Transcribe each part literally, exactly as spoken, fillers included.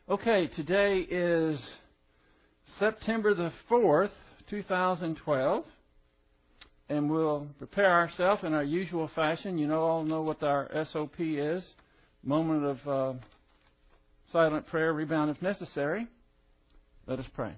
Okay, today is September the fourth, two thousand twelve, and we'll prepare ourselves in our usual fashion. You know, all know what our S O P is, moment of uh, silent prayer, rebound if necessary. Let us pray.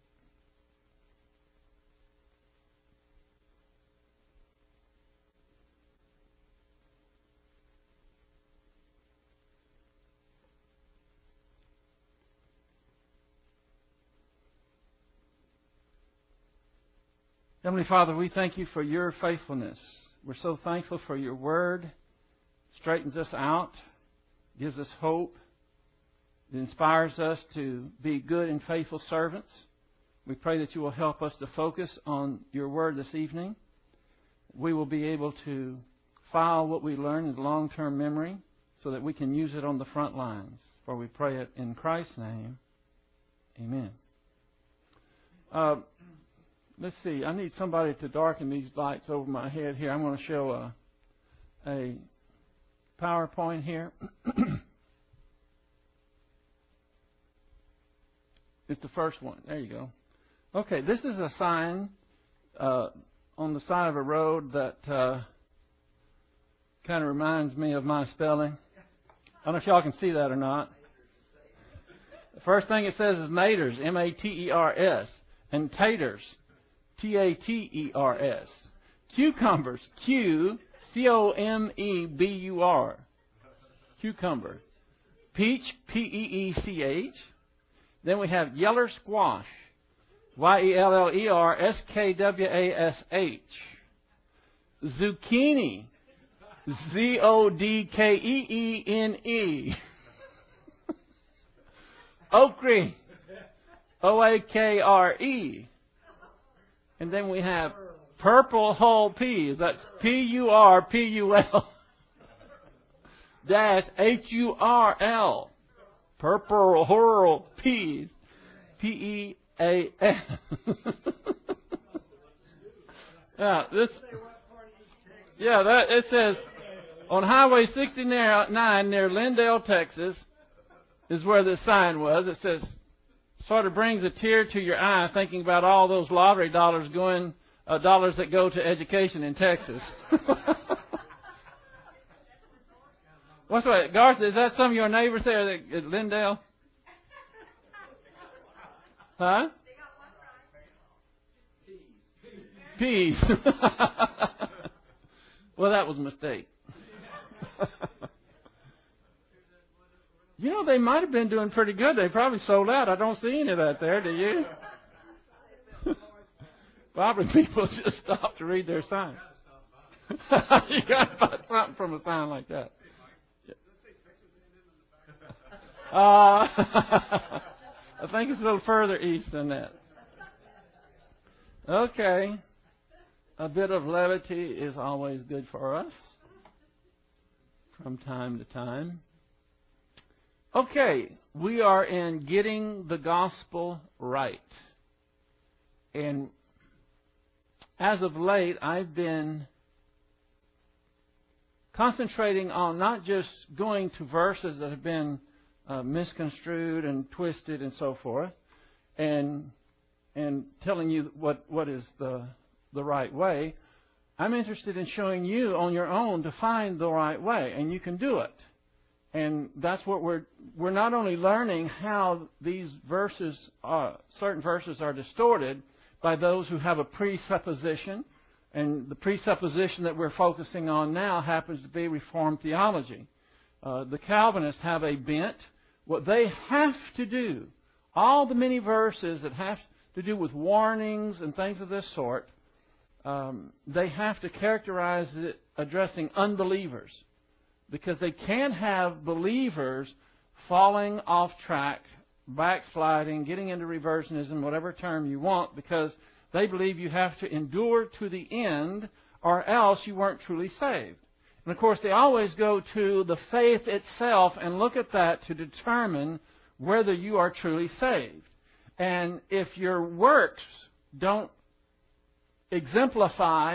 Heavenly Father, we thank you for your faithfulness. We're so thankful for your word. It straightens us out, gives us hope. It inspires us to be good and faithful servants. We pray that you will help us to focus on your word this evening. We will be able to file what we learn in long-term memory so that we can use it on the front lines. For we pray it in Christ's name. Amen. Uh, Let's see. I need somebody to darken these lights over my head here. I'm going to show a, a PowerPoint here. It's the first one. There you go. Okay, this is a sign uh, on the side of a road that uh, kind of reminds me of my spelling. I don't know if y'all can see that or not. The first thing it says is Maters, M A T E R S, and Taters, T A T E R S. Cucumbers, Q C O M E B U R. Cucumber. Peach, P E E C H. Then we have Yeller Squash, Y E L L E R S K W A S H. Zucchini, Z O D K E E N E. Okra, O A K R E. And then we have purple whole peas. That's P U R P U L dash H U R L. Purple whole peas. P E A N. Yeah, this. Yeah, that it says on Highway sixty-nine near Lindale, Texas, is where the sign was. It says, sort of brings a tear to your eye thinking about all those lottery dollars going, uh, dollars that go to education in Texas. What's that, Garth? Is that some of your neighbors there at Lindale? Huh? Peas. Well, that was a mistake. You know, they might have been doing pretty good. They probably sold out. I don't see any of that there, do you? Probably people just stop to read their sign. You got to buy something from a sign like that. Uh, I think it's a little further east than that. Okay. A bit of levity is always good for us from time to time. Okay, we are in Getting the Gospel Right. And as of late, I've been concentrating on not just going to verses that have been uh, misconstrued and twisted and so forth, and and telling you what, what is the the right way. I'm interested in showing you on your own to find the right way, and you can do it. And that's what we're we're not only learning how these verses, are, certain verses are distorted by those who have a presupposition, and the presupposition that we're focusing on now happens to be Reformed theology. Uh, the Calvinists have a bent. What they have to do, all the many verses that have to do with warnings and things of this sort, um, they have to characterize it addressing unbelievers. Because they can't have believers falling off track, backsliding, getting into reversionism, whatever term you want, because they believe you have to endure to the end or else you weren't truly saved. And of course, they always go to the faith itself and look at that to determine whether you are truly saved. And if your works don't exemplify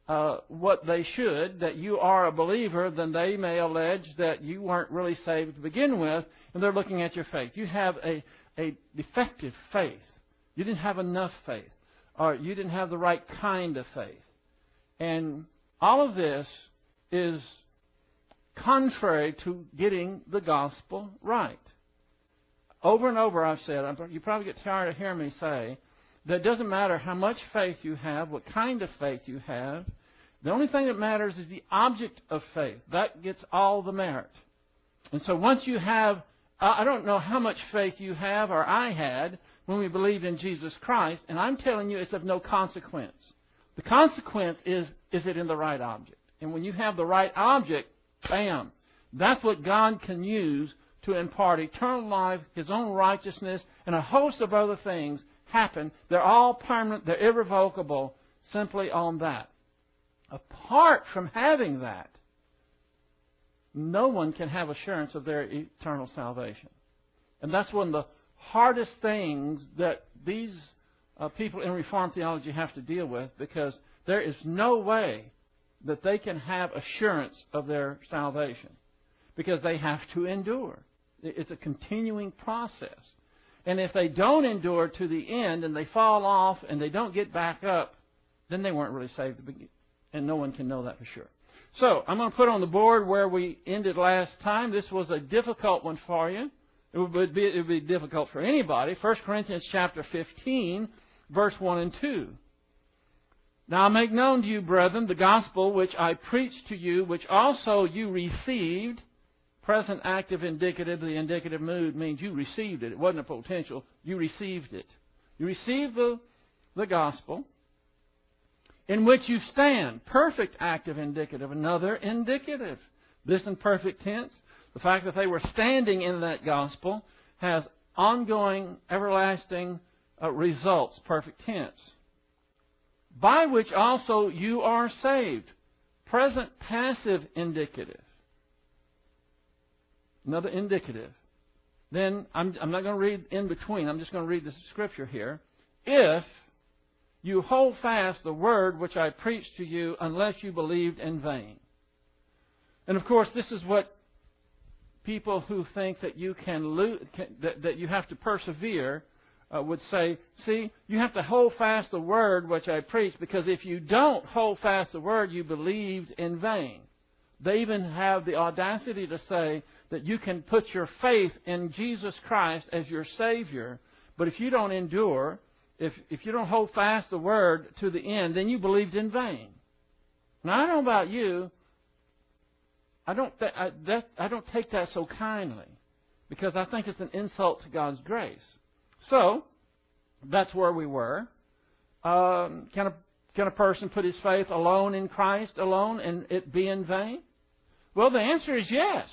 uh, what they should, that you are a believer, then they may allege that you weren't really saved to begin with, and they're looking at your faith. You have a, a defective faith. You didn't have enough faith, or you didn't have the right kind of faith. And all of this is contrary to getting the gospel right. Over and over I've said, you probably get tired of hearing me say, that it doesn't matter how much faith you have, what kind of faith you have. The only thing that matters is the object of faith. That gets all the merit. And so once you have, I don't know how much faith you have or I had when we believed in Jesus Christ, and I'm telling you it's of no consequence. The consequence is, is it in the right object? And when you have the right object, bam, that's what God can use to impart eternal life, His own righteousness, and a host of other things happen. They're all permanent. They're irrevocable simply on that. Apart from having that, no one can have assurance of their eternal salvation. And that's one of the hardest things that these uh, people in Reformed theology have to deal with, because there is no way that they can have assurance of their salvation, because they have to endure. It's a continuing process. And if they don't endure to the end and they fall off and they don't get back up, then they weren't really saved to begin. And no one can know that for sure. So I'm going to put on the board where we ended last time. This was a difficult one for you. It would be, it would be difficult for anybody. First Corinthians chapter fifteen, verse one and two. Now I make known to you, brethren, the gospel which I preached to you, which also you received. Present active indicative. The indicative mood means you received it. It wasn't a potential. You received it. You received the, the gospel, in which you stand. Perfect active indicative. Another indicative. This in perfect tense. The fact that they were standing in that gospel has ongoing, everlasting uh, results. Perfect tense. By which also you are saved. Present passive indicative. Another indicative. Then, I'm, I'm not going to read in between. I'm just going to read the scripture here. If you hold fast the word which I preached to you, unless you believed in vain. And of course, this is what people who think that you can, lo- can that, that you have to persevere uh, would say. See, you have to hold fast the word which I preached, because if you don't hold fast the word, you believed in vain. They even have the audacity to say that you can put your faith in Jesus Christ as your Savior, but if you don't endure, if if you don't hold fast the word to the end, then you believed in vain. Now, I don't know about you, I don't th- I, that, I don't take that so kindly, because I think it's an insult to God's grace. So that's where we were. Um, can a can a person put his faith alone in Christ alone and it be in vain? Well, the answer is yes.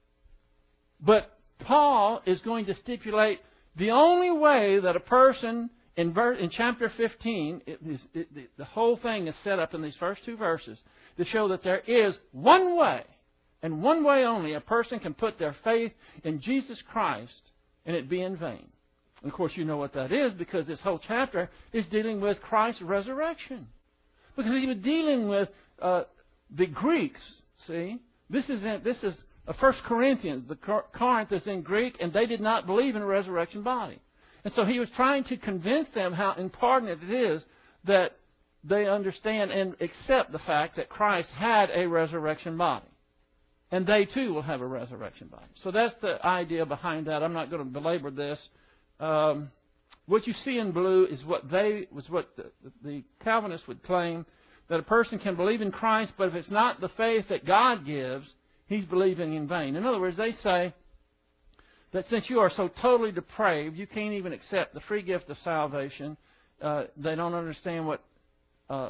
But Paul is going to stipulate the only way that a person, in, ver- in chapter fifteen, it is, it, the, the whole thing is set up in these first two verses to show that there is one way, and one way only, a person can put their faith in Jesus Christ and it be in vain. And of course, you know what that is, because this whole chapter is dealing with Christ's resurrection. Because he was dealing with uh, the Greeks, see? This is this is First Corinthians. The Corinth is in Greek, and they did not believe in a resurrection body. And so he was trying to convince them how important it is that they understand and accept the fact that Christ had a resurrection body. And they too will have a resurrection body. So that's the idea behind that. I'm not going to belabor this. Um, what you see in blue is what they was what the, the Calvinists would claim, that a person can believe in Christ, but if it's not the faith that God gives, he's believing in vain. In other words, they say that since you are so totally depraved, you can't even accept the free gift of salvation. Uh, they don't understand what uh,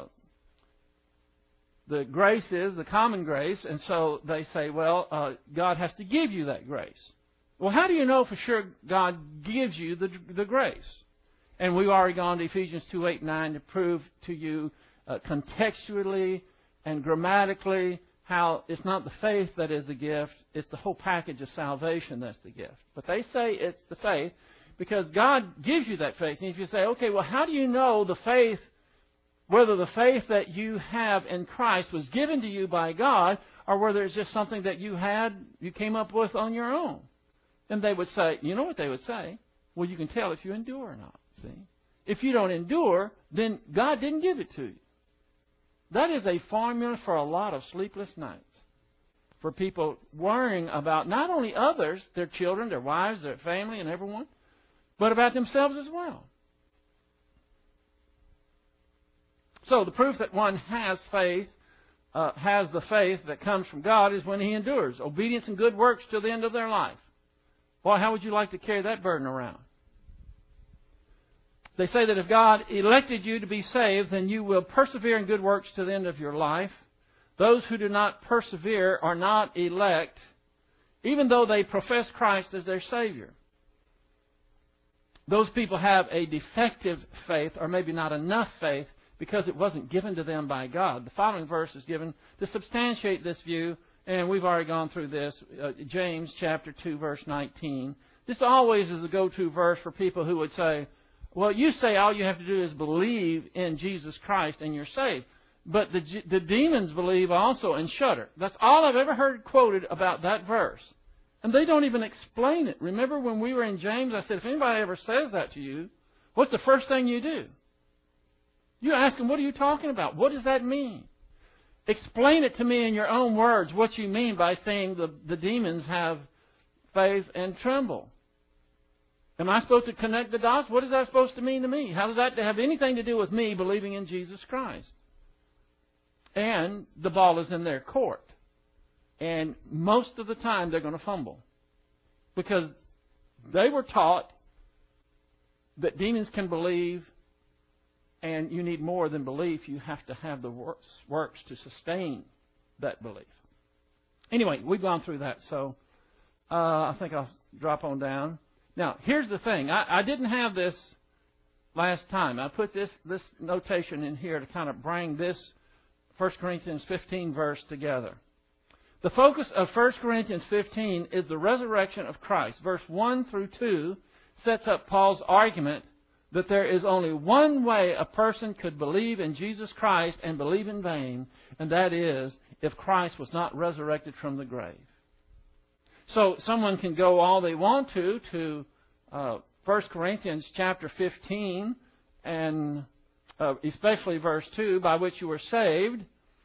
the grace is, the common grace, and so they say, well, uh, God has to give you that grace. Well, how do you know for sure God gives you the, the grace? And we've already gone to Ephesians two, eight, nine to prove to you uh, contextually and grammatically how it's not the faith that is the gift, it's the whole package of salvation that's the gift. But they say it's the faith because God gives you that faith. And if you say, okay, well, how do you know the faith whether the faith that you have in Christ was given to you by God, or whether it's just something that you had, you came up with on your own. And they would say, you know what they would say? Well, you can tell if you endure or not, see? If you don't endure, then God didn't give it to you. That is a formula for a lot of sleepless nights. For people worrying about not only others, their children, their wives, their family, and everyone, but about themselves as well. So the proof that one has faith, uh, has the faith that comes from God is when he endures. Obedience and good works till the end of their life. Boy, how would you like to carry that burden around? They say that if God elected you to be saved, then you will persevere in good works to the end of your life. Those who do not persevere are not elect, even though they profess Christ as their Savior. Those people have a defective faith, or maybe not enough faith, because it wasn't given to them by God. The following verse is given to substantiate this view, and we've already gone through this. Uh, James chapter two, verse nineteen. This always is a go-to verse for people who would say, well, you say all you have to do is believe in Jesus Christ and you're saved. But the, the demons believe also and shudder. That's all I've ever heard quoted about that verse. And they don't even explain it. Remember when we were in James, I said, if anybody ever says that to you, what's the first thing you do? You ask them, what are you talking about? What does that mean? Explain it to me in your own words, what you mean by saying the, the demons have faith and tremble. Am I supposed to connect the dots? What is that supposed to mean to me? How does that have anything to do with me believing in Jesus Christ? And the ball is in their court. And most of the time they're going to fumble. Because they were taught that demons can believe, and you need more than belief. You have to have the works, works to sustain that belief. Anyway, we've gone through that, so uh, I think I'll drop on down. Now, here's the thing. I, I didn't have this last time. I put this, this notation in here to kind of bring this First Corinthians fifteen verse together. The focus of First Corinthians fifteen is the resurrection of Christ. Verse one through two sets up Paul's argument that there is only one way a person could believe in Jesus Christ and believe in vain, and that is if Christ was not resurrected from the grave. So someone can go all they want to to uh, First Corinthians chapter fifteen, and uh, especially verse two, by which you were saved,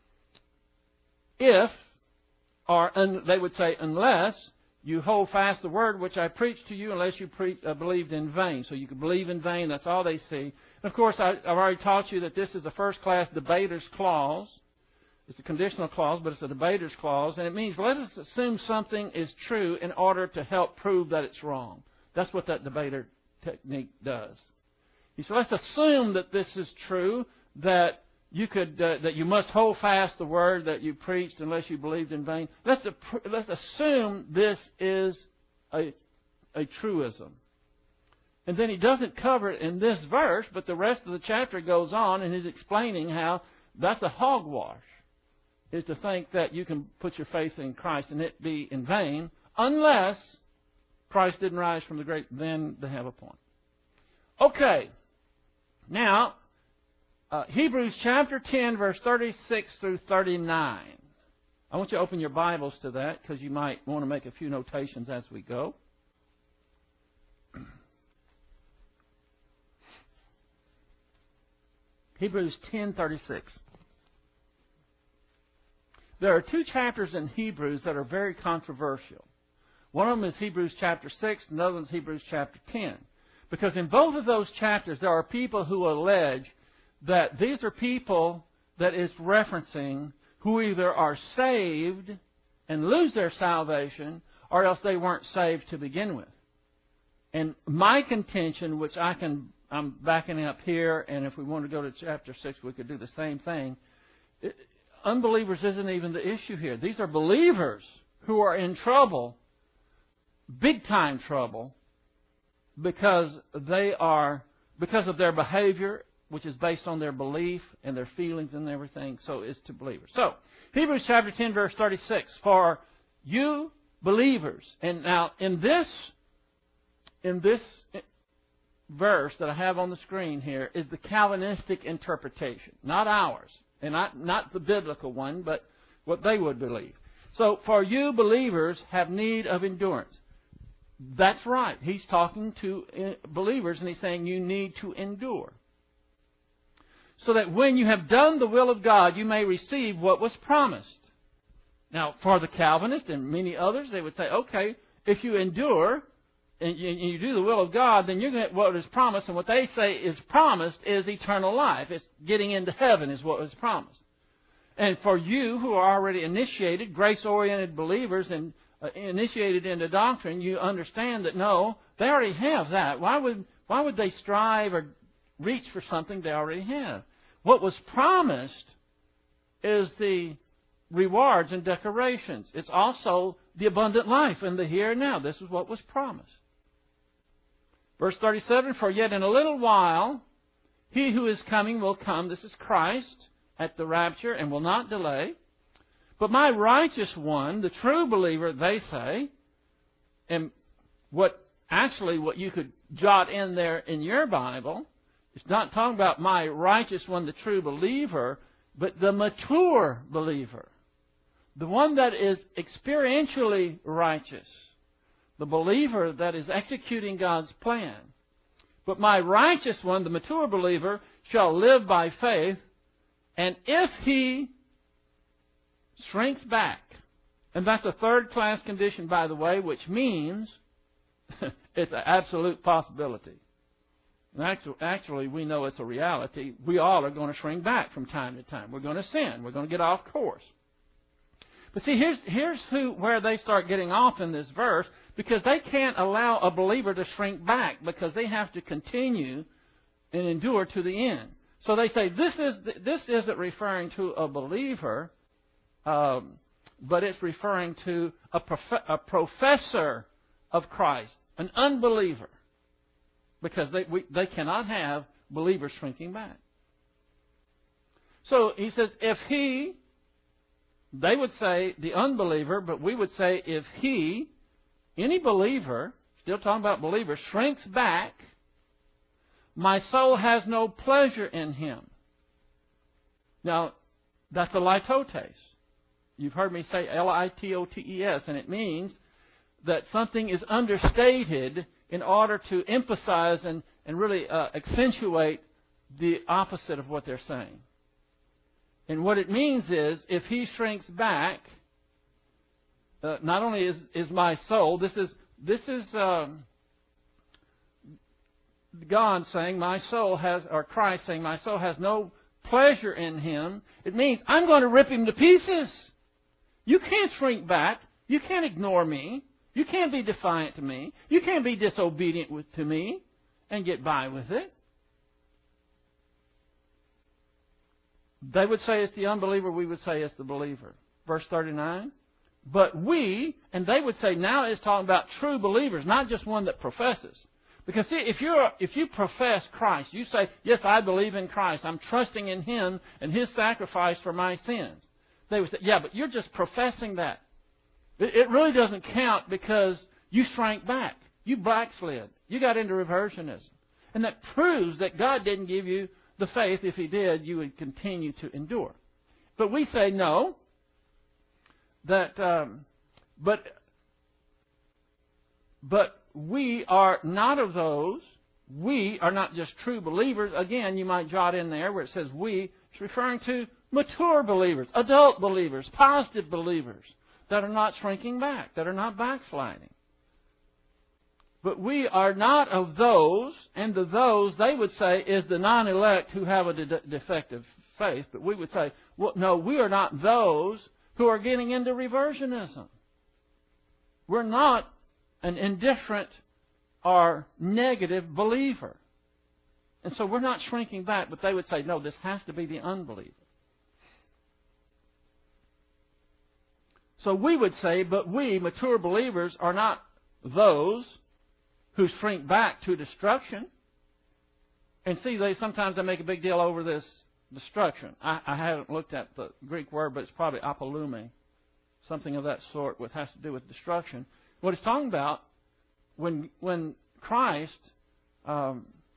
if, or un, they would say unless, you hold fast the word which I preached to you, unless you pre- uh, believed in vain. So you can believe in vain, that's all they see. And of course, I, I've already taught you that this is a first-class debater's clause. It's a conditional clause, but it's a debater's clause. And it means let us assume something is true in order to help prove that it's wrong. That's what that debater technique does. He said, let's assume that this is true, that you could, uh, that you must hold fast the word that you preached unless you believed in vain. Let's, let's assume this is a, a truism. And then he doesn't cover it in this verse, but the rest of the chapter goes on and he's explaining how that's a hogwash. Is to think that you can put your faith in Christ and it be in vain, unless Christ didn't rise from the grave. Then they have a point. Okay. Now, uh, Hebrews chapter ten, verse thirty-six through thirty-nine. I want you to open your Bibles to that because you might want to make a few notations as we go. Hebrews ten, thirty-six. There are two chapters in Hebrews that are very controversial. One of them is Hebrews chapter six, and the other one is Hebrews chapter ten. Because in both of those chapters, there are people who allege that these are people that it's referencing who either are saved and lose their salvation, or else they weren't saved to begin with. And my contention, which I can, I'm backing up here, and if we want to go to chapter six, we could do the same thing. It, Unbelievers isn't even the issue here. These are believers who are in trouble, big time trouble, because they are because of their behavior, which is based on their belief and their feelings and everything. So it's to believers. So Hebrews chapter ten, verse thirty-six. For you believers, and now in this in this verse that I have on the screen here is the Calvinistic interpretation, not ours, and not, not the biblical one, but what they would believe. So, for you believers have need of endurance. That's right. He's talking to believers, and he's saying you need to endure. So that when you have done the will of God, you may receive what was promised. Now, for the Calvinists and many others, they would say, okay, if you endure and you do the will of God, then you're going to get what is promised. And what they say is promised is eternal life. It's getting into heaven is what was promised. And for you who are already initiated, grace-oriented believers and uh, initiated into doctrine, you understand that no, they already have that. Why would why would they strive or reach for something they already have? What was promised is the rewards and decorations. It's also the abundant life in the here and now. This is what was promised. Verse thirty-seven, for yet in a little while, he who is coming will come, this is Christ, at the rapture, and will not delay. But my righteous one, the true believer, they say, and what actually what you could jot in there in your Bible, it's not talking about my righteous one, the true believer, but the mature believer. The one that is experientially righteous. The believer that is executing God's plan. But my righteous one, the mature believer, shall live by faith. And if he shrinks back, and that's a third-class condition, by the way, which means it's an absolute possibility. And actually, actually, we know it's a reality. We all are going to shrink back from time to time. We're going to sin. We're going to get off course. But see, here's here's who where they start getting off in this verse, because they can't allow a believer to shrink back because they have to continue and endure to the end. So they say this is this isn't referring to a believer, um, but it's referring to a, prof- a professor of Christ, an unbeliever, because they we, they cannot have believers shrinking back. So he says, if he, they would say the unbeliever, but we would say if he, any believer, still talking about believers, shrinks back, my soul has no pleasure in him. Now, that's the litotes. You've heard me say L I T O T E S, and it means that something is understated in order to emphasize and, and really uh, accentuate the opposite of what they're saying. And what it means is, if he shrinks back, uh, not only is, is my soul, this is this is um, God saying my soul has, or Christ saying my soul has no pleasure in him. It means I'm going to rip him to pieces. You can't shrink back. You can't ignore me. You can't be defiant to me. You can't be disobedient with, to me and get by with it. They would say it's the unbeliever. We would say it's the believer. Verse thirty-nine. But we, and they would say now it's talking about true believers, not just one that professes. Because see, if you're if you profess Christ, you say, yes, I believe in Christ. I'm trusting in Him and His sacrifice for my sins. They would say, yeah, but you're just professing that. It, it really doesn't count because you shrank back. You backslid. You got into reversionism. And that proves that God didn't give you the faith. If He did, you would continue to endure. But we say no. That, um, but, but we are not of those. We are not just true believers. Again, you might jot in there where it says we. It's referring to mature believers, adult believers, positive believers that are not shrinking back, that are not backsliding. But we are not of those, and the those, they would say, is the non-elect who have a de- defective faith. But we would say, well, no, we are not those who are getting into reversionism. We're not an indifferent or negative believer. And so we're not shrinking back, but they would say, no, this has to be the unbeliever. So we would say, but we, mature believers, are not those who shrink back to destruction. And see, they sometimes they make a big deal over this destruction. I, I haven't looked at the Greek word, but it's probably apolume, something of that sort, which has to do with destruction. What it's talking about, when when Christ um,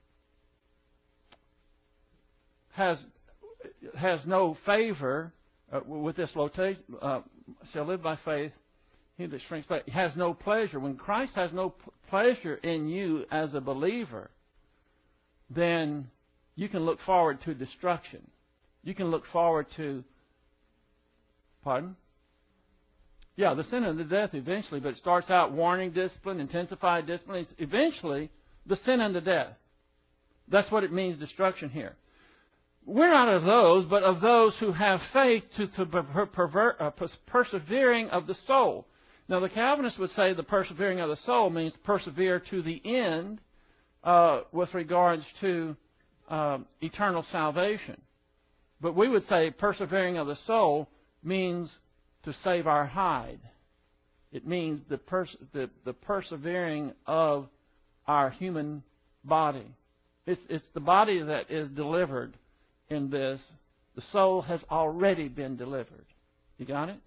has has no favor uh, with this location. Uh, shall live by faith. He that shrinks back has no pleasure. When Christ has no p- pleasure in you as a believer, then you can look forward to destruction. You can look forward to, pardon? Yeah, the sin of the death eventually, but it starts out warning, discipline, intensified discipline. It's eventually the sin unto death. That's what it means, destruction here. We're not of those, but of those who have faith to, to per, pervert, uh, persevering of the soul. Now, the Calvinists would say the persevering of the soul means persevere to the end uh, with regards to uh, eternal salvation. But we would say persevering of the soul means to save our hide. It means the, pers- the, the persevering of our human body. It's, it's the body that is delivered in this. The soul has already been delivered. You got it?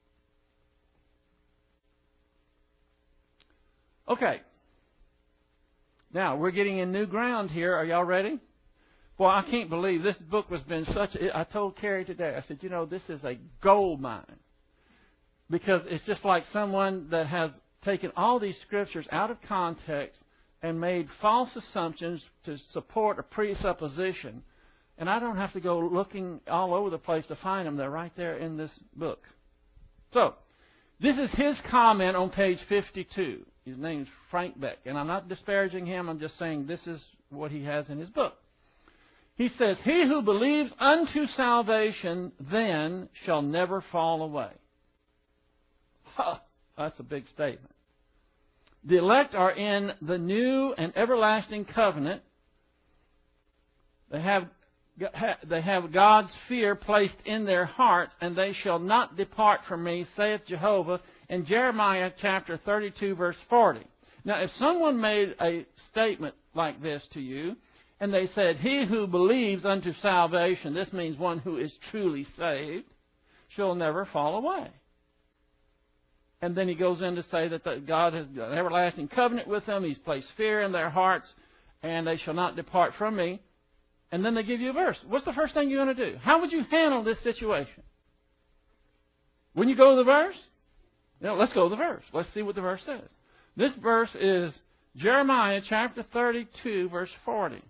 Okay. Now, we're getting in new ground here. Are y'all ready? Well, I can't believe this book has been such a... I told Carrie today, I said, you know, this is a gold mine. Because it's just like someone that has taken all these scriptures out of context and made false assumptions to support a presupposition. And I don't have to go looking all over the place to find them. They're right there in this book. So, this is his comment on page fifty-two. His name's Frank Beck. And I'm not disparaging him. I'm just saying this is what he has in his book. He says, he who believes unto salvation then shall never fall away. Huh, that's a big statement. The elect are in the new and everlasting covenant. They have, they have God's fear placed in their hearts, and they shall not depart from me, saith Jehovah, in Jeremiah chapter thirty-two, verse forty. Now, if someone made a statement like this to you, and they said, he who believes unto salvation, this means one who is truly saved, shall never fall away. And then he goes in to say that God has an everlasting covenant with them. He's placed fear in their hearts, and they shall not depart from me. And then they give you a verse. What's the first thing you're going to do? How would you handle this situation? When you go to the verse? You know, let's go to the verse. Let's see what the verse says. This verse is Jeremiah chapter thirty-two, verse forty.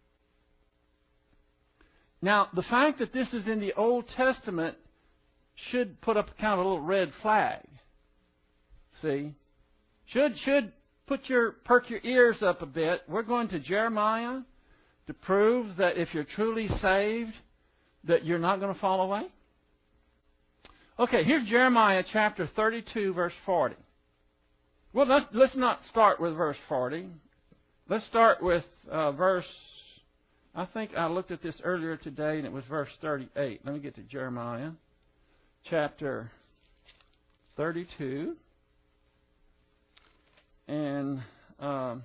Now, the fact that this is in the Old Testament should put up kind of a little red flag. See? Should should put your perk your ears up a bit. We're going to Jeremiah to prove that if you're truly saved, that you're not going to fall away. Okay, here's Jeremiah chapter thirty-two, verse forty. Well, let's, let's not start with verse forty. Let's start with uh, verse... I think I looked at this earlier today, and it was verse thirty-eight. Let me get to Jeremiah chapter thirty-two. And um,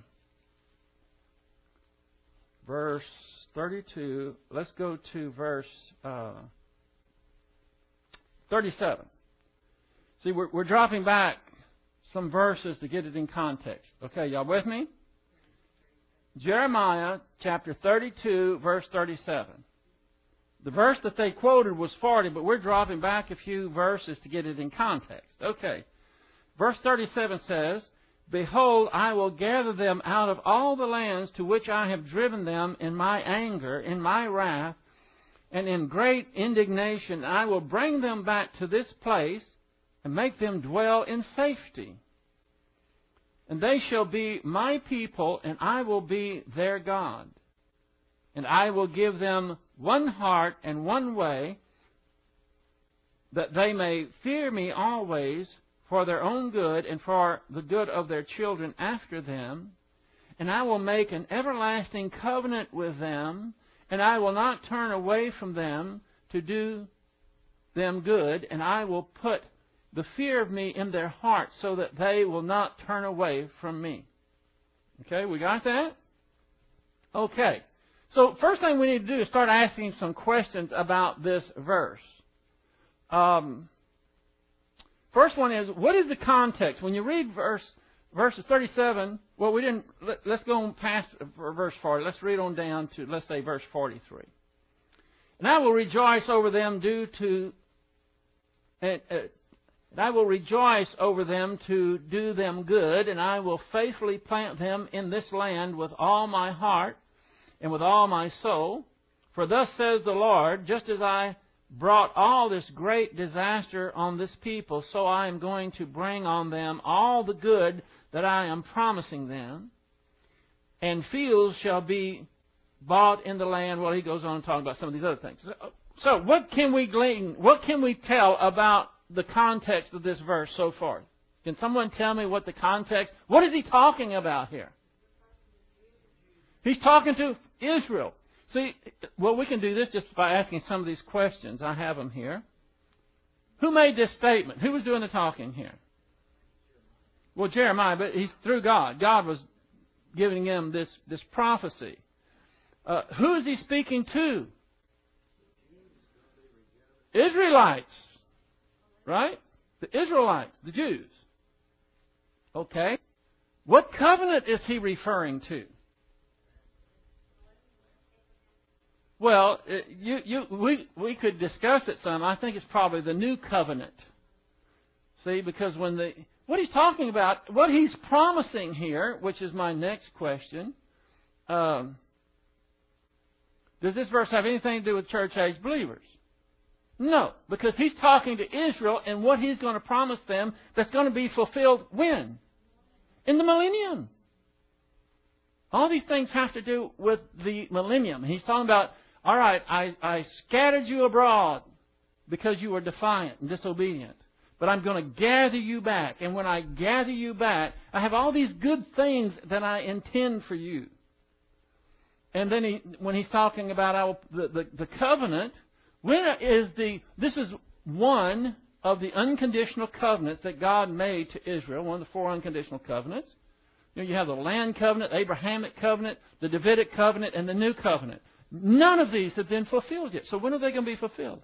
verse thirty-two, let's go to verse uh, thirty-seven. See, we're, we're dropping back some verses to get it in context. Okay, y'all with me? Jeremiah chapter thirty-two, verse thirty-seven. The verse that they quoted was forty, but we're dropping back a few verses to get it in context. Okay. Verse thirty-seven says, behold, I will gather them out of all the lands to which I have driven them in my anger, in my wrath, and in great indignation. I will bring them back to this place and make them dwell in safety. And they shall be my people, and I will be their God. And I will give them one heart and one way, that they may fear me always, for their own good and for the good of their children after them. And I will make an everlasting covenant with them, and I will not turn away from them to do them good, and I will put the fear of me in their hearts so that they will not turn away from me. Okay, we got that? Okay. So first thing we need to do is start asking some questions about this verse. Um... First one is, what is the context? When you read verse verses thirty-seven, well, we didn't, let, let's go on past verse forty. Let's read on down to, let's say, verse forty-three. And I will rejoice over them due to, and, uh, and I will rejoice over them to do them good, and I will faithfully plant them in this land with all my heart and with all my soul. For thus says the Lord, just as I brought all this great disaster on this people, so I am going to bring on them all the good that I am promising them. And fields shall be bought in the land. Well, he goes on to talk about some of these other things. So, so what can we glean? What can we tell about the context of this verse so far? Can someone tell me what the context? What is he talking about here? He's talking to Israel. See, well, we can do this just by asking some of these questions. I have them here. Who made this statement? Who was doing the talking here? Well, Jeremiah, but he's through God. God was giving him this, this prophecy. Uh, who is he speaking to? Israelites. Right? The Israelites, the Jews. Okay. What covenant is he referring to? Well, you, you, we, we could discuss it some. I think it's probably the new covenant. See, because when the, what he's talking about, what he's promising here, which is my next question, um, does this verse have anything to do with church age believers? No, because he's talking to Israel and what he's going to promise them that's going to be fulfilled when? In the millennium. All these things have to do with the millennium. He's talking about, all right, I, I scattered you abroad because you were defiant and disobedient. But I'm going to gather you back. And when I gather you back, I have all these good things that I intend for you. And then he, when he's talking about our, the, the, the covenant, when is the, this is one of the unconditional covenants that God made to Israel, one of the four unconditional covenants. You know, you have the land covenant, the Abrahamic covenant, the Davidic covenant, and the new covenant. None of these have been fulfilled yet. So when are they going to be fulfilled?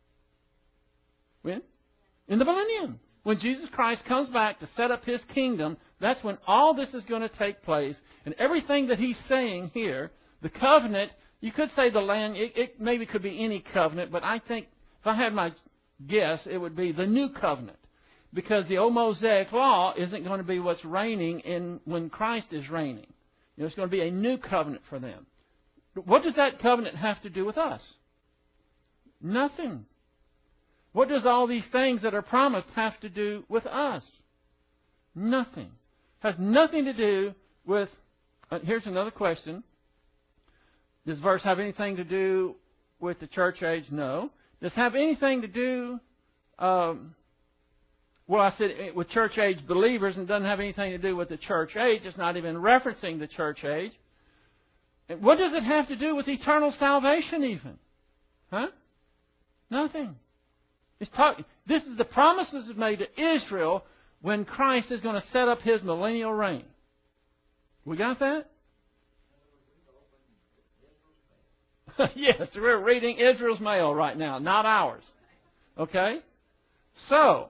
When? In the millennium. When Jesus Christ comes back to set up His kingdom, that's when all this is going to take place. And everything that He's saying here, the covenant, you could say the land, it, it maybe could be any covenant, but I think, if I had my guess, it would be the new covenant. Because the old Mosaic law isn't going to be what's reigning in when Christ is reigning. You know, it's going to be a new covenant for them. What does that covenant have to do with us? Nothing. What does all these things that are promised have to do with us? Nothing. Has nothing to do with... Uh, here's another question. Does verse have anything to do with the church age? No. Does it have anything to do... Um, well, I said with church age believers, and it doesn't have anything to do with the church age. It's not even referencing the church age. And what does it have to do with eternal salvation even? Huh? Nothing. It's talk, this is the promises made to Israel when Christ is going to set up His millennial reign. We got that? Yes, we're reading Israel's mail right now, not ours. Okay? So,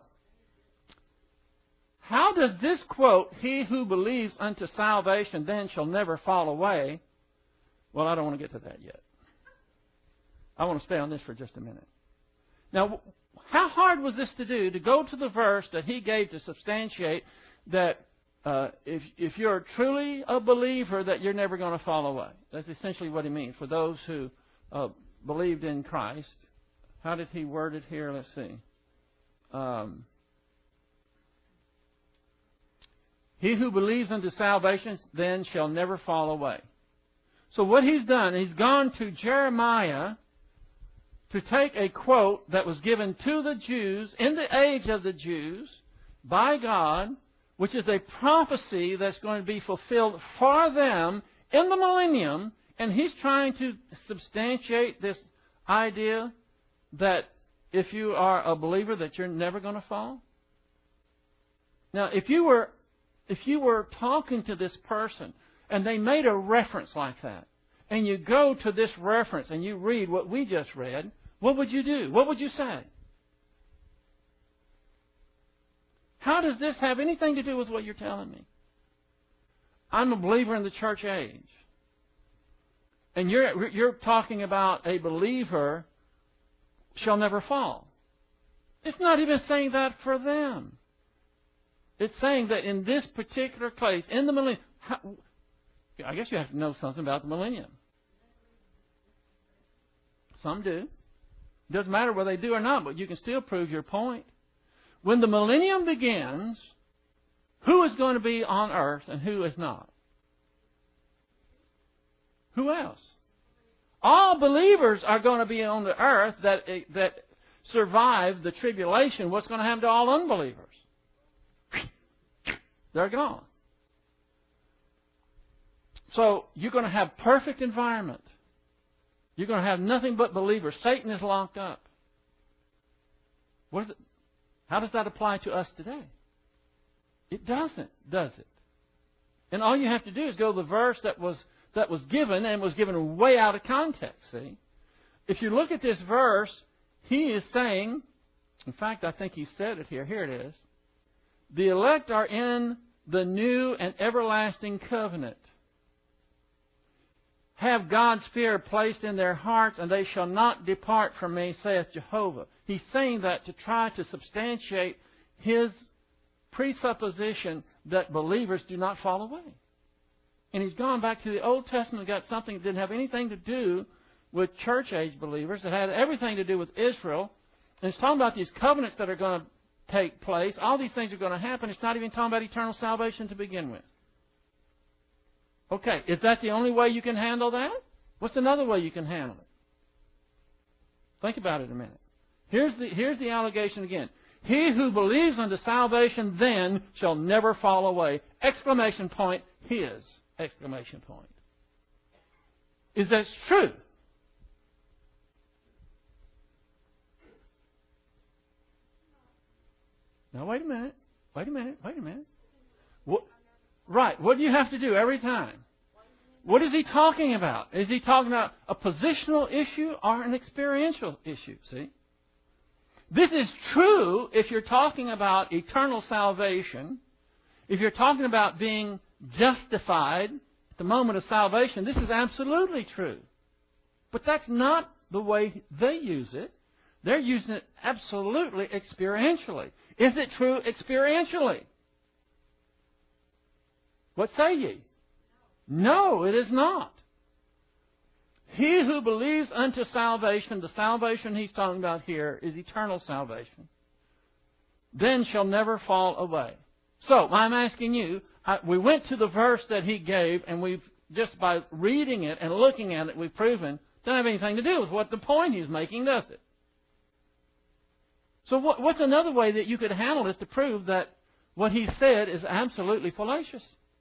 how does this quote, "He who believes unto salvation then shall never fall away"? Well, I don't want to get to that yet. I want to stay on this for just a minute. Now, how hard was this to do, to go to the verse that he gave to substantiate that uh, if, if you're truly a believer, that you're never going to fall away? That's essentially what he means. For those who uh, believed in Christ, how did he word it here? Let's see. Um, he who believes unto salvation then shall never fall away. So what he's done, he's gone to Jeremiah to take a quote that was given to the Jews in the age of the Jews by God, which is a prophecy that's going to be fulfilled for them in the millennium, and he's trying to substantiate this idea that if you are a believer that you're never going to fall. Now, if you were if you were talking to this person and they made a reference like that, and you go to this reference and you read what we just read, what would you do? What would you say? How does this have anything to do with what you're telling me? I'm a believer in the church age. And you're, you're talking about a believer shall never fall. It's not even saying that for them. It's saying that in this particular place, in the millennium, how, I guess you have to know something about the millennium. Some do. It doesn't matter whether they do or not, but you can still prove your point. When the millennium begins, who is going to be on earth and who is not? Who else? All believers are going to be on the earth that that survive the tribulation. What's going to happen to all unbelievers? They're gone. So you're going to have perfect environment. You're going to have nothing but believers. Satan is locked up. What is it? How does that apply to us today? It doesn't, does it? And all you have to do is go to the verse that was that was given and was given way out of context. See, if you look at this verse, he is saying, in fact, I think he said it here. Here it is. The elect are in the new and everlasting covenant. Have God's fear placed in their hearts, and they shall not depart from me, saith Jehovah. He's saying that to try to substantiate his presupposition that believers do not fall away. And he's gone back to the Old Testament and got something that didn't have anything to do with church-age believers. It had everything to do with Israel. And it's talking about these covenants that are going to take place. All these things are going to happen. It's not even talking about eternal salvation to begin with. Okay, is that the only way you can handle that? What's another way you can handle it? Think about it a minute. Here's the, here's the allegation again. He who believes unto salvation then shall never fall away. Exclamation point, his. Exclamation point. Is that true? Now, wait a minute. Wait a minute. Wait a minute. What, right. What do you have to do every time? What is he talking about? Is he talking about a positional issue or an experiential issue? See? This is true if you're talking about eternal salvation. If you're talking about being justified at the moment of salvation, this is absolutely true. But that's not the way they use it. They're using it absolutely experientially. Is it true experientially? What say ye? No, it is not. He who believes unto salvation, the salvation he's talking about here is eternal salvation, then shall never fall away. So, I'm asking you, I, we went to the verse that he gave, and we've, just by reading it and looking at it, we've proven it doesn't have anything to do with what the point he's making, does it? So what, what's another way that you could handle this to prove that what he said is absolutely fallacious?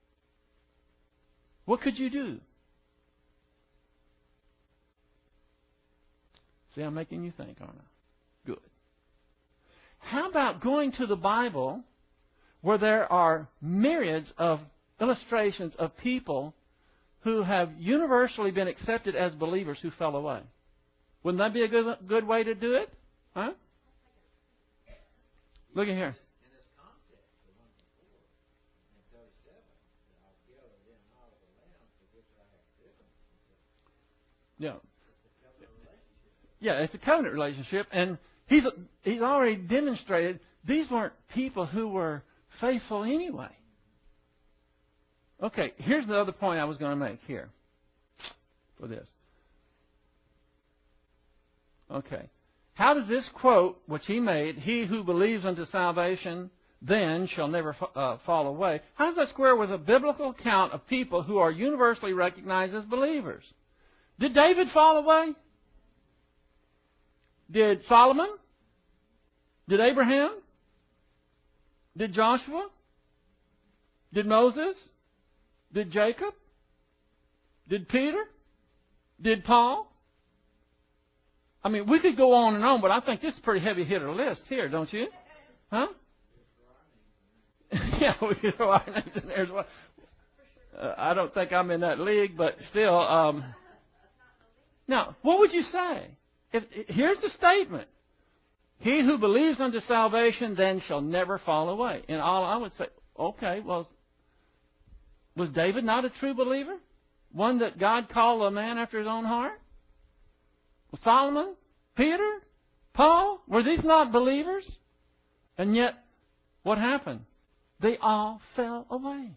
What could you do? See, I'm making you think, aren't I? Good. How about going to the Bible where there are myriads of illustrations of people who have universally been accepted as believers who fell away? Wouldn't that be a good, good way to do it? Huh? Look at here. Yeah. Yeah, it's a covenant relationship, and he's he's already demonstrated these weren't people who were faithful anyway. Okay, here's the other point I was going to make here for this. Okay. How does this quote, which he made, he who believes unto salvation then shall never uh, fall away, how does that square with a biblical account of people who are universally recognized as believers? Did David fall away? Did Solomon? Did Abraham? Did Joshua? Did Moses? Did Jacob? Did Peter? Did Paul? I mean, we could go on and on, but I think this is a pretty heavy hitter list here, don't you? Huh? Yeah, we could throw our names in there as well. Uh, I don't think I'm in that league, but still. Um, now, what would you say? If, here's the statement. He who believes unto salvation then shall never fall away. And all I would say, okay, well, was David not a true believer? One that God called a man after his own heart? Solomon? Peter? Paul, were these not believers? And yet, what happened? They all fell away.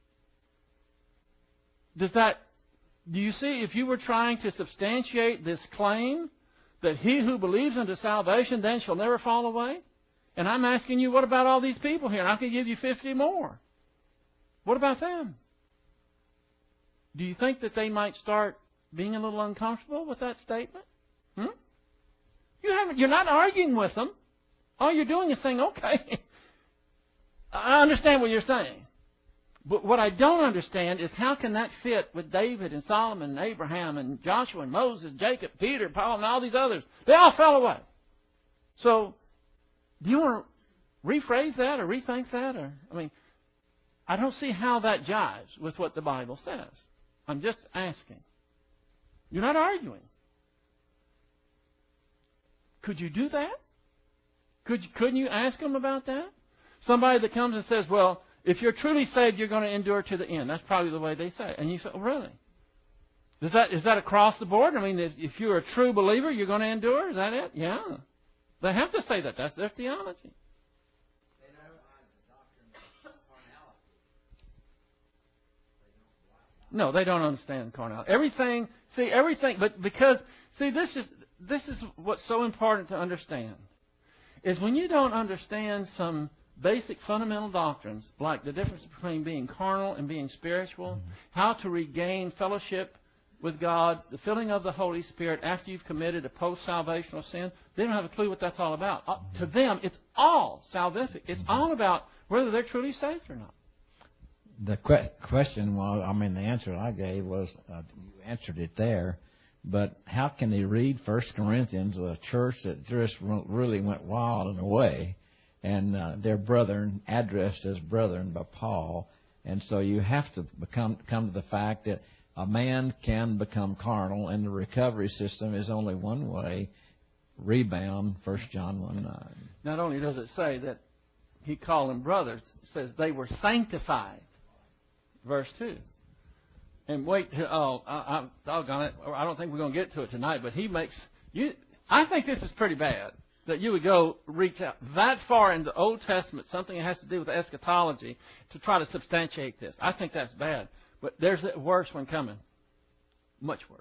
Does that, do you see, if you were trying to substantiate this claim that he who believes unto salvation then shall never fall away? And I'm asking you, what about all these people here? And I could give you fifty more. What about them? Do you think that they might start being a little uncomfortable with that statement? Hmm? You haven't, you're not arguing with them. All you're doing is saying, okay, I understand what you're saying. But what I don't understand is how can that fit with David and Solomon and Abraham and Joshua and Moses, Jacob, Peter, Paul, and all these others? They all fell away. So, do you want to rephrase that or rethink that? Or I mean, I don't see how that jives with what the Bible says. I'm just asking. You're not arguing. Could you do that? Could you, couldn't you ask them about that? Somebody that comes and says, well, if you're truly saved, you're going to endure to the end. That's probably the way they say it. And you say, oh, really? Is that, is that across the board? I mean, if, if you're a true believer, you're going to endure? Is that it? Yeah. They have to say that. That's their theology. No, they don't understand carnality. Everything, see, everything, but because, see, this is this is what's so important to understand, is when you don't understand some basic fundamental doctrines, like the difference between being carnal and being spiritual, mm-hmm. how to regain fellowship with God, the filling of the Holy Spirit after you've committed a post-salvational sin, they don't have a clue what that's all about. Mm-hmm. To them, it's all salvific. It's mm-hmm. all about whether they're truly saved or not. The que- question, well, I mean, the answer I gave was, uh, you answered it there, but how can they read First Corinthians, a church that just really went wild and away, and uh, their brethren, addressed as brethren by Paul, and so you have to become come to the fact that a man can become carnal, and the recovery system is only one way, rebound, First John one nine. Not only does it say that he called them brothers, it says they were sanctified. Verse two. And wait till, oh, I, I, doggone it, I don't think we're going to get to it tonight, but he makes, you. I think this is pretty bad, that you would go reach out that far in the Old Testament, something that has to do with eschatology, to try to substantiate this. I think that's bad. But there's a worse one coming. Much worse.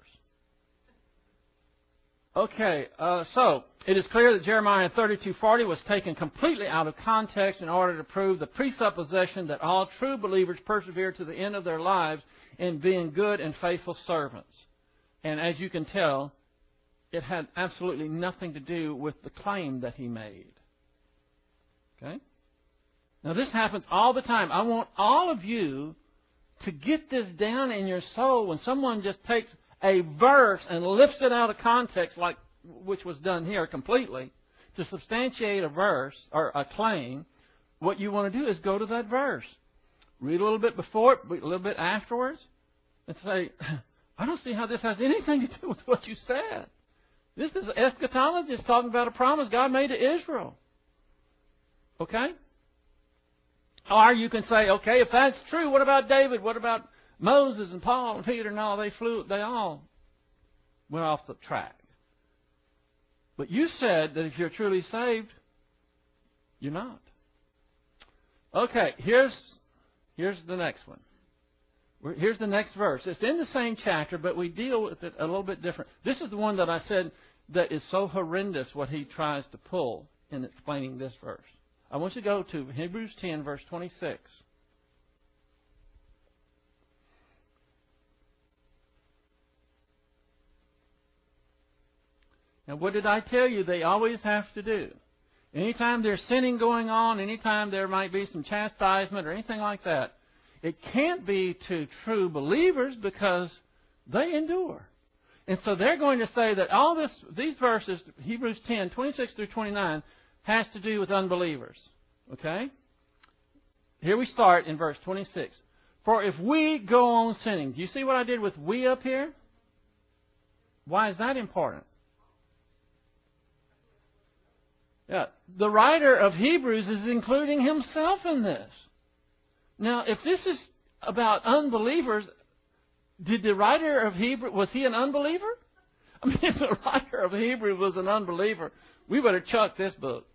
Okay, uh, so it is clear that Jeremiah thirty-two forty was taken completely out of context in order to prove the presupposition that all true believers persevere to the end of their lives in being good and faithful servants. And as you can tell, it had absolutely nothing to do with the claim that he made. Okay? Now this happens all the time. I want all of you to get this down in your soul when someone just takes a verse and lifts it out of context, like which was done here completely, to substantiate a verse or a claim. What you want to do is go to that verse, read a little bit before it, a little bit afterwards, and say, I don't see how this has anything to do with what you said. This is eschatology. It's talking about a promise God made to Israel. Okay? Or you can say, okay, if that's true, what about David? What about Moses and Paul and Peter and all? They flew, they all went off the track. But you said that if you're truly saved, you're not. Okay, here's here's the next one. Here's the next verse. It's in the same chapter, but we deal with it a little bit different. This is the one that I said that is so horrendous what he tries to pull in explaining this verse. I want you to go to Hebrews ten, verse twenty-six. Now, what did I tell you they always have to do? Anytime there's sinning going on, anytime there might be some chastisement or anything like that, it can't be to true believers because they endure. And so they're going to say that all this, these verses, Hebrews ten, twenty-six through twenty-nine, has to do with unbelievers. Okay? Here we start in verse twenty-six. For if we go on sinning, do you see what I did with we up here? Why is that important? Yeah, the writer of Hebrews is including himself in this. Now, if this is about unbelievers, did the writer of Hebrews, was he an unbeliever? I mean, if the writer of Hebrews was an unbeliever, we better chuck this book.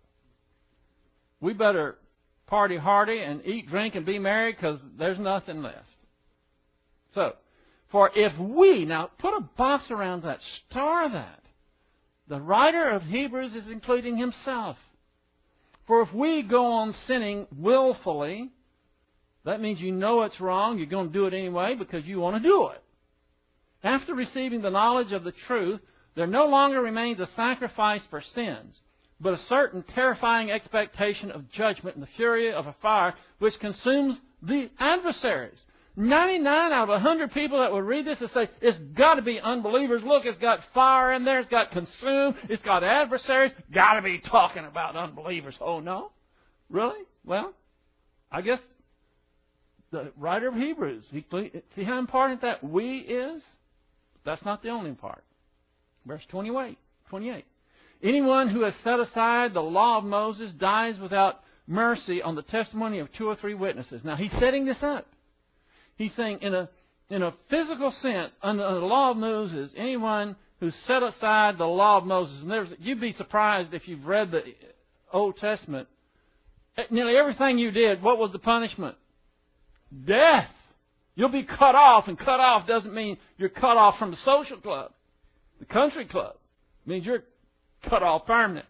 We better party hardy and eat, drink, and be merry because there's nothing left. So, for if we, now put a box around that, star that. The writer of Hebrews is including himself. For if we go on sinning willfully, that means you know it's wrong, you're going to do it anyway because you want to do it. After receiving the knowledge of the truth, there no longer remains a sacrifice for sins, but a certain terrifying expectation of judgment and the fury of a fire which consumes the adversaries. ninety-nine out of one hundred people that would read this would say, it's got to be unbelievers. Look, it's got fire in there. It's got consumed. It's got adversaries. Got to be talking about unbelievers. Oh, no? Really? Well, I guess the writer of Hebrews, he, see how important that we is? That's not the only part. Verse twenty-eight. twenty-eight. Anyone who has set aside the law of Moses dies without mercy on the testimony of two or three witnesses. Now, he's setting this up. He's saying in a in a physical sense, under the law of Moses, anyone who set aside the law of Moses, and there's, you'd be surprised if you've read the Old Testament, nearly everything you did, what was the punishment? Death. You'll be cut off, and cut off doesn't mean you're cut off from the social club, the country club. It means you're cut off permanent.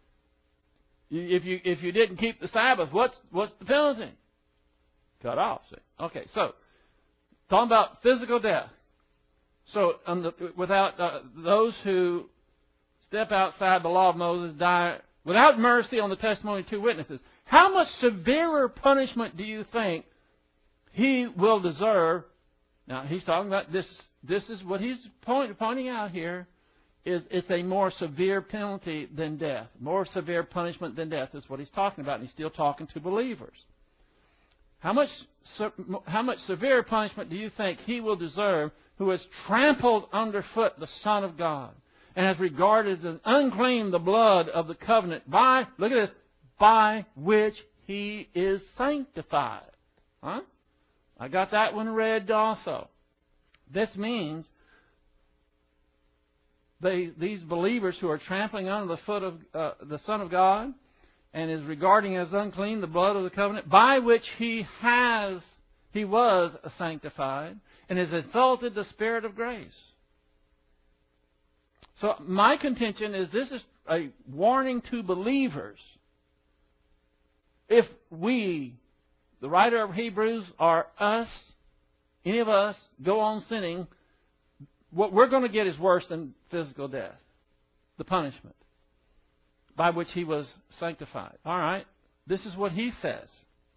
If you if you didn't keep the Sabbath, what's what's the penalty? Cut off. See? Okay, so talking about physical death. So um, the, without uh, those who step outside the law of Moses die without mercy on the testimony of two witnesses. How much severer punishment do you think he will deserve? Now he's talking about this. This is what he's point, pointing out here. Is it's a more severe penalty than death, more severe punishment than death. Is what he's talking about, and he's still talking to believers. How much how much severe punishment do you think he will deserve who has trampled underfoot the Son of God and has regarded as unclean the blood of the covenant by, look at this, by which he is sanctified? Huh? I got that one read also. This means they, these believers who are trampling under the foot of uh, the Son of God and is regarding as unclean the blood of the covenant by which he has, he was sanctified and has insulted the Spirit of grace. So my contention is this is a warning to believers. If we, the writer of Hebrews, or us, any of us, go on sinning, what we're going to get is worse than physical death, the punishment by which he was sanctified. All right, this is what he says.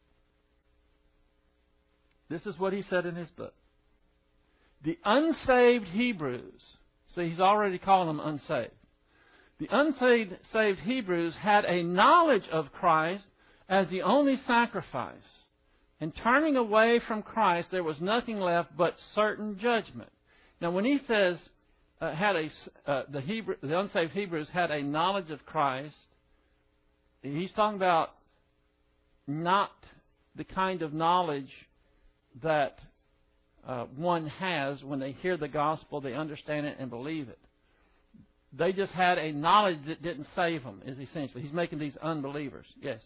This is what he said in his book. The unsaved Hebrews, see, he's already calling them unsaved. The unsaved saved Hebrews had a knowledge of Christ as the only sacrifice. And turning away from Christ, there was nothing left but certain judgment. Now, when he says uh, had a uh, the Hebrew, the unsaved Hebrews had a knowledge of Christ, he's talking about not the kind of knowledge that uh, one has when they hear the gospel, they understand it and believe it. They just had a knowledge that didn't save them. Is essentially he's making these unbelievers. Yes.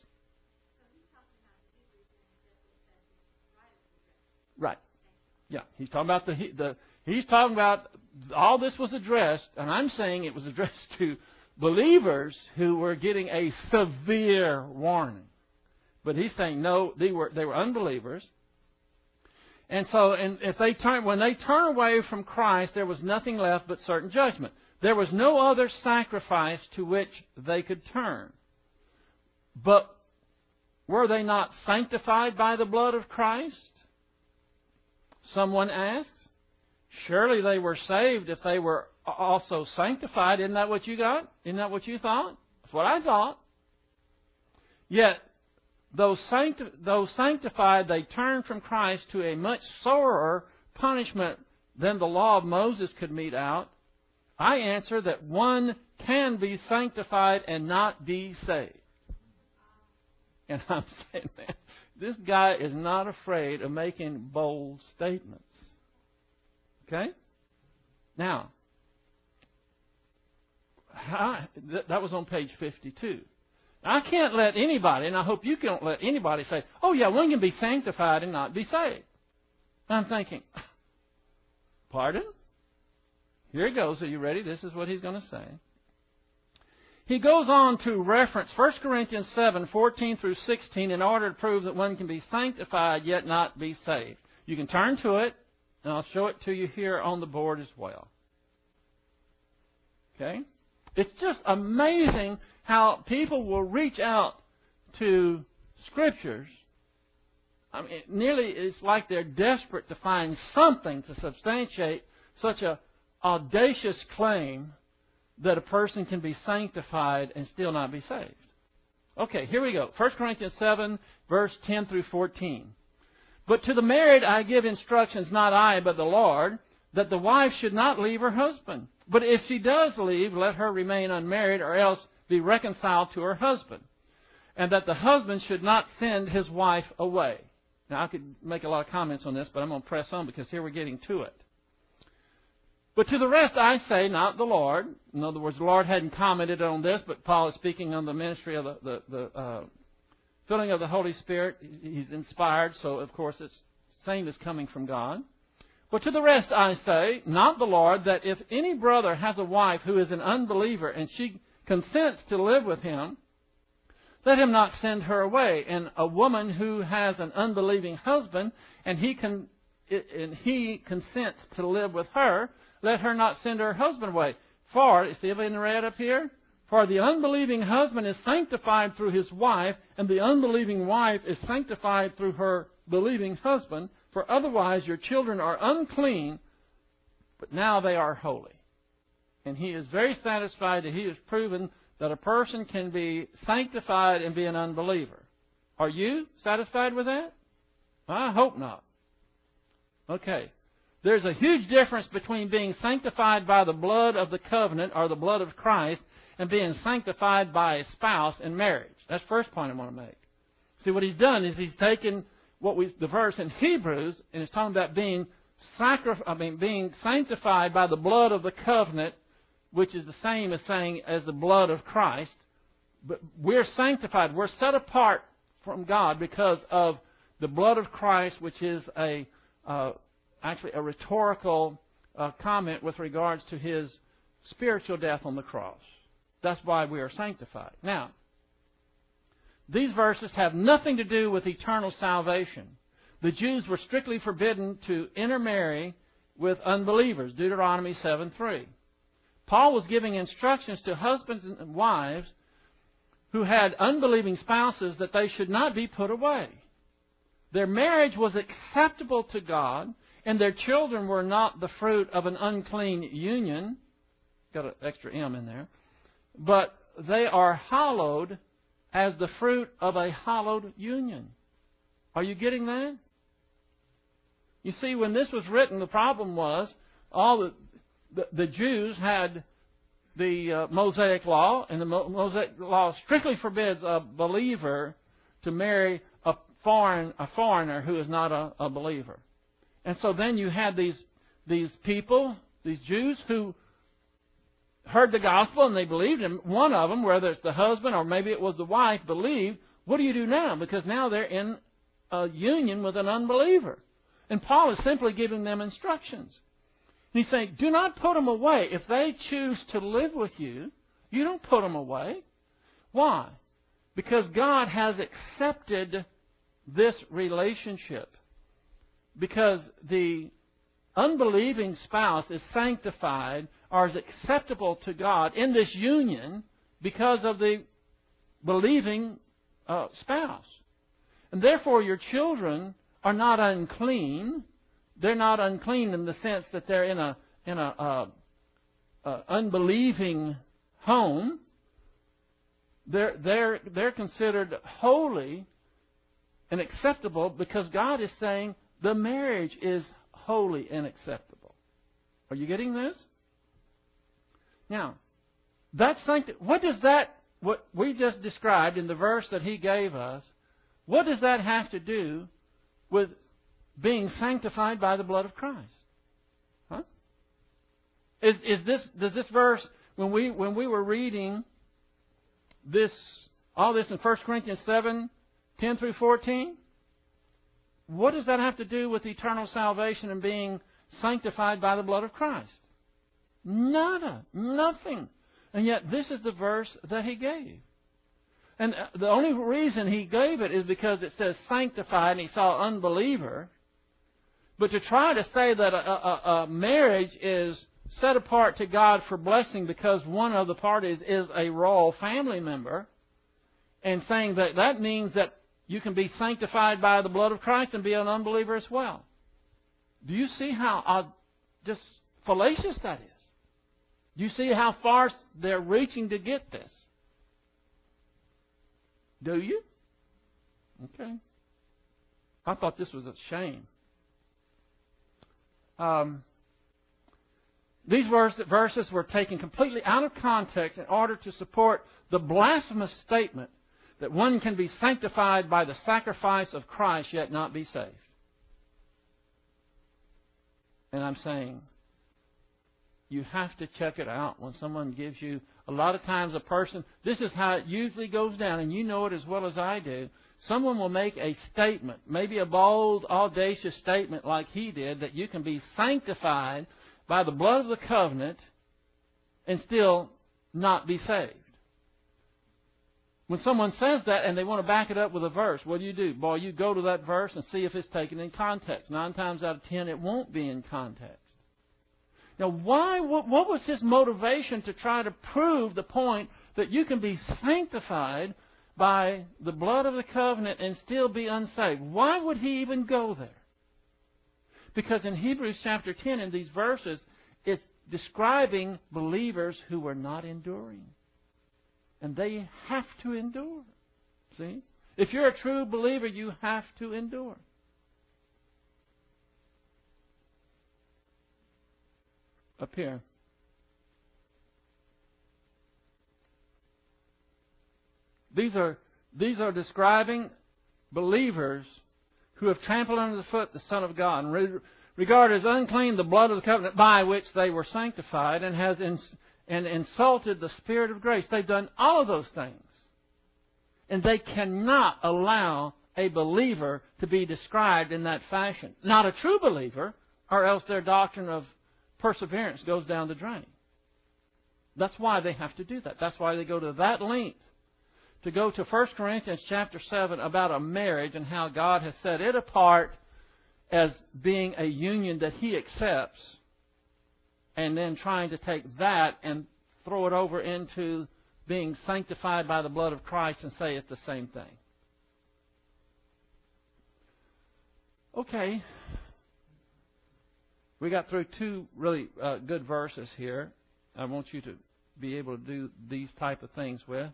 Right. Yeah, he's talking about the the. He's talking about all this was addressed, and I'm saying it was addressed to believers who were getting a severe warning. But he's saying no, they were they were unbelievers, and so and if they turn when they turn away from Christ, there was nothing left but certain judgment. There was no other sacrifice to which they could turn. But were they not sanctified by the blood of Christ? Someone asks. Surely they were saved if they were also sanctified. Isn't that what you got? Isn't that what you thought? That's what I thought. Yet, though, sancti- though sanctified, they turned from Christ to a much sorer punishment than the law of Moses could mete out. I answer that one can be sanctified and not be saved. And I'm saying, man, this guy is not afraid of making bold statements. Okay? Now, I, th- that was on page fifty-two. I can't let anybody, and I hope you can't let anybody say, oh, yeah, one can be sanctified and not be saved. I'm thinking, pardon? Here he goes. Are you ready? This is what he's going to say. He goes on to reference First Corinthians seven, fourteen through sixteen in order to prove that one can be sanctified yet not be saved. You can turn to it, and I'll show it to you here on the board as well. Okay? It's just amazing how people will reach out to Scriptures. I mean, it nearly it's like they're desperate to find something to substantiate such a audacious claim that a person can be sanctified and still not be saved. Okay, here we go. First Corinthians seven, verse ten through fourteen. But to the married I give instructions, not I, but the Lord, that the wife should not leave her husband. But if she does leave, let her remain unmarried, or else be reconciled to her husband. And that the husband should not send his wife away. Now, I could make a lot of comments on this, but I'm going to press on because here we're getting to it. But to the rest I say, not the Lord. In other words, the Lord hadn't commented on this, but Paul is speaking on the ministry of the, the, the uh, filling of the Holy Spirit. He's inspired, so of course it's same as coming from God. But to the rest I say, not the Lord, that if any brother has a wife who is an unbeliever and she consents to live with him, let him not send her away. And a woman who has an unbelieving husband and he can and he consents to live with her, let her not send her husband away. For, you see if in red up here? For the unbelieving husband is sanctified through his wife, and the unbelieving wife is sanctified through her believing husband. For otherwise your children are unclean, but now they are holy. And he is very satisfied that he has proven that a person can be sanctified and be an unbeliever. Are you satisfied with that? I hope not. Okay. There's a huge difference between being sanctified by the blood of the covenant or the blood of Christ and being sanctified by a spouse in marriage. That's the first point I want to make. See, what he's done is he's taken what we the verse in Hebrews and it's talking about being sacri- I mean being sanctified by the blood of the covenant, which is the same as saying as the blood of Christ. But we're sanctified. We're set apart from God because of the blood of Christ, which is a uh, actually a rhetorical uh, comment with regards to his spiritual death on the cross. That's why we are sanctified. Now, these verses have nothing to do with eternal salvation. The Jews were strictly forbidden to intermarry with unbelievers, Deuteronomy seven three. Paul was giving instructions to husbands and wives who had unbelieving spouses that they should not be put away. Their marriage was acceptable to God, and their children were not the fruit of an unclean union. Got an extra M in there. But they are hallowed as the fruit of a hallowed union. Are you getting that? You see, when this was written, the problem was all the the, the Jews had the uh, Mosaic law, and the Mo- Mosaic law strictly forbids a believer to marry a foreign a foreigner who is not a, a believer. And so then you had these these people, these Jews, who heard the gospel and they believed, and one of them, whether it's the husband or maybe it was the wife, believed. What do you do now? Because now they're in a union with an unbeliever. And Paul is simply giving them instructions. And he's saying, do not put them away. If they choose to live with you, you don't put them away. Why? Because God has accepted this relationship. Because the unbelieving spouse is sanctified or is acceptable to God in this union because of the believing uh, spouse. And therefore your children are not unclean. They're not unclean in the sense that they're in a in a uh, uh, unbelieving home. They're they're they're considered holy and acceptable because God is saying the marriage is holy and acceptable. Are you getting this? Now, that sancti- what does that what we just described in the verse that he gave us? What does that have to do with being sanctified by the blood of Christ? Huh? Is is this does this verse when we when we were reading this, all this in First Corinthians seven, ten through fourteen, what does that have to do with eternal salvation and being sanctified by the blood of Christ? Nada. Nothing. And yet this is the verse that he gave. And the only reason he gave it is because it says sanctified and he saw unbeliever. But to try to say that a, a, a marriage is set apart to God for blessing because one of the parties is a royal family member, and saying that that means that you can be sanctified by the blood of Christ and be an unbeliever as well. Do you see how uh, just fallacious that is? Do you see how far they're reaching to get this? Do you? Okay. I thought this was a shame. Um, these verse, verses were taken completely out of context in order to support the blasphemous statement that one can be sanctified by the sacrifice of Christ yet not be saved. And I'm saying, you have to check it out when someone gives you, a lot of times a person, this is how it usually goes down, and you know it as well as I do. Someone will make a statement, maybe a bold, audacious statement like he did, that you can be sanctified by the blood of the covenant and still not be saved. When someone says that and they want to back it up with a verse, what do you do? Boy, you go to that verse and see if it's taken in context. Nine times out of ten, it won't be in context. Now, why? What, what was his motivation to try to prove the point that you can be sanctified by the blood of the covenant and still be unsaved? Why would he even go there? Because in Hebrews chapter ten, in these verses, it's describing believers who were not enduring. And they have to endure. See? If you're a true believer, you have to endure. Up here. These are, these are describing believers who have trampled under the foot the Son of God and re- regard as unclean the blood of the covenant by which they were sanctified, and has ins- and insulted the Spirit of grace. They've done all of those things. And they cannot allow a believer to be described in that fashion. Not a true believer, or else their doctrine of perseverance goes down the drain. That's why they have to do that. That's why they go to that length to go to First Corinthians chapter seven about a marriage and how God has set it apart as being a union that He accepts, and then trying to take that and throw it over into being sanctified by the blood of Christ and say it's the same thing. Okay. We got through two really uh, good verses here. I want you to be able to do these type of things with.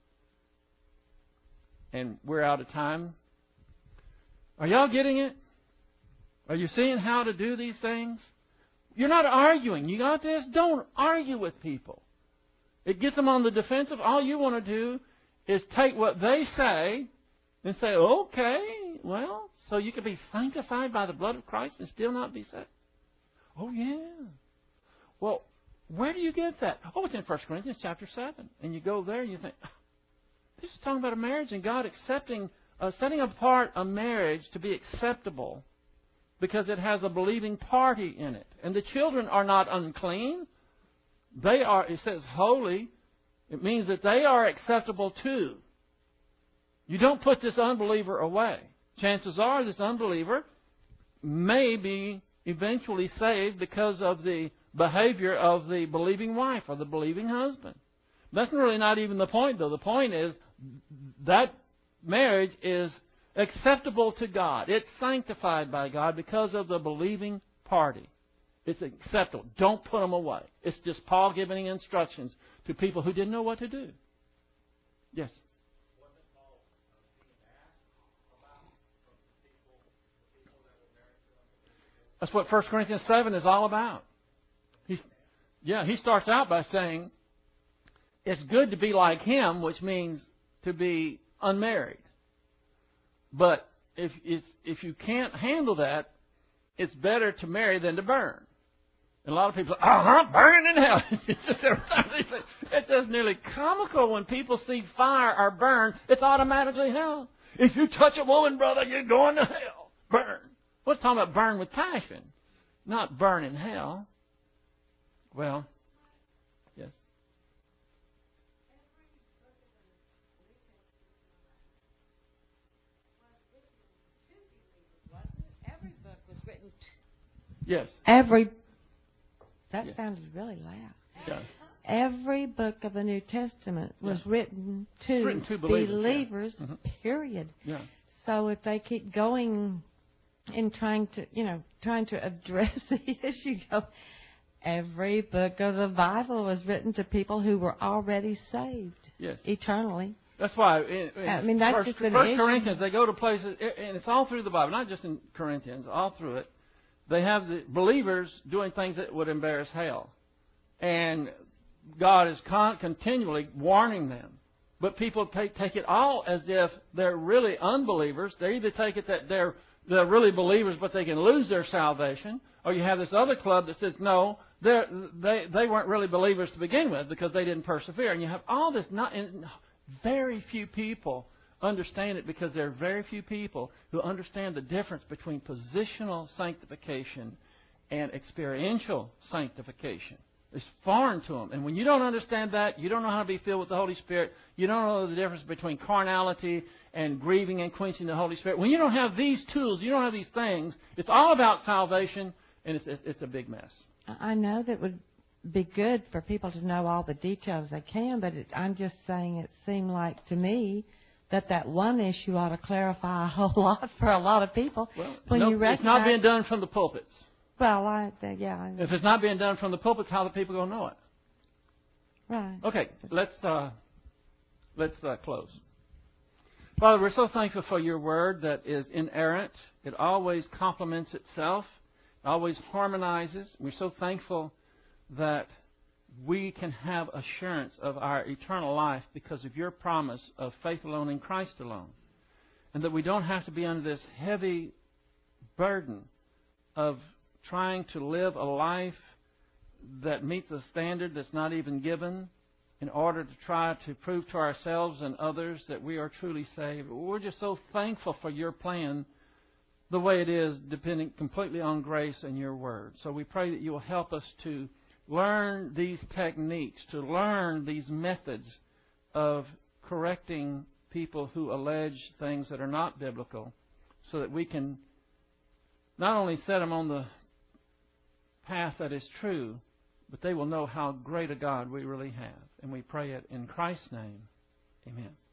And we're out of time. Are y'all getting it? Are you seeing how to do these things? You're not arguing. You got this? Don't argue with people. It gets them on the defensive. All you want to do is take what they say and say, okay, well, so you can be sanctified by the blood of Christ and still not be saved? Oh, yeah. Well, where do you get that? Oh, it's in First Corinthians chapter seven. And you go there and you think, this is talking about a marriage and God accepting, uh, setting apart a marriage to be acceptable because it has a believing party in it. And the children are not unclean. They are, it says holy. It means that they are acceptable too. You don't put this unbeliever away. Chances are this unbeliever may be eventually saved because of the behavior of the believing wife or the believing husband. That's really not even the point, though. The point is that marriage is acceptable to God. It's sanctified by God because of the believing party. It's acceptable. Don't put them away. It's just Paul giving instructions to people who didn't know what to do. Yes? That's what First Corinthians seven is all about. He's, yeah, he starts out by saying, it's good to be like him, which means to be unmarried. But if if you can't handle that, it's better to marry than to burn. And a lot of people say, uh-huh, burning in hell. It's just, it's just nearly comical when people see fire or burn. It's automatically hell. If you touch a woman, brother, you're going to hell. Burn. What's talking about burn with passion? Not burn in hell. Well, yes. Every book was written. Yes. Every. That yes. sounded really loud. Yeah. Every book of the New Testament was yeah. written to, written to believers, believers yeah. mm-hmm. period. Yeah. So if they keep going and trying to, you know, trying to address the issue, go, every book of the Bible was written to people who were already saved. Yes. Eternally. That's why. In, in I mean, that's First, just an First issue. Corinthians, they go to places, and it's all through the Bible, not just in Corinthians, all through it. They have the believers doing things that would embarrass hell. And God is con- continually warning them. But people take, take it all as if they're really unbelievers. They either take it that they're, they're really believers, but they can lose their salvation. Or you have this other club that says, no, they're, they they weren't really believers to begin with because they didn't persevere. And you have all this, not, and very few people understand it because there are very few people who understand the difference between positional sanctification and experiential sanctification. It's foreign to them. And when you don't understand that, you don't know how to be filled with the Holy Spirit. You don't know the difference between carnality and grieving and quenching the Holy Spirit. When you don't have these tools, you don't have these things, it's all about salvation, and it's it's a big mess. I know that would be good for people to know all the details they can, but it, I'm just saying it seemed like to me that that one issue ought to clarify a whole lot for a lot of people. Well, when no, you recognize, it's not being done from the pulpits. Well, I think, yeah. I If it's not being done from the pulpits, how are the people going to know it? Right. Okay, let's uh, let's uh, close. Father, we're so thankful for your word that is inerrant. It always complements itself. It always harmonizes. We're so thankful that we can have assurance of our eternal life because of your promise of faith alone in Christ alone. And that we don't have to be under this heavy burden of trying to live a life that meets a standard that's not even given in order to try to prove to ourselves and others that we are truly saved. We're just so thankful for your plan the way it is, depending completely on grace and your word. So we pray that you will help us to learn these techniques, to learn these methods of correcting people who allege things that are not biblical, so that we can not only set them on the path that is true, but they will know how great a God we really have. And we pray it in Christ's name. Amen.